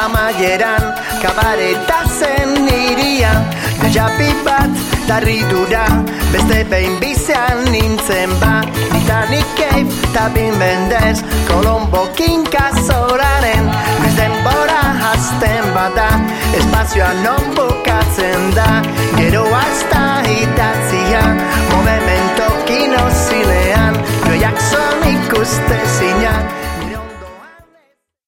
amaieran kabareta zen irian. Japi bat darridura beste behin bizean nintzen ba. Titanic Cave eta Bin Bendez Colombo kinkazoraren. Noiz denbora hasten bada espazioa non bukatzen da. Gero hasta itatzia movimento kinozinean. Joiak son ikuste zinak.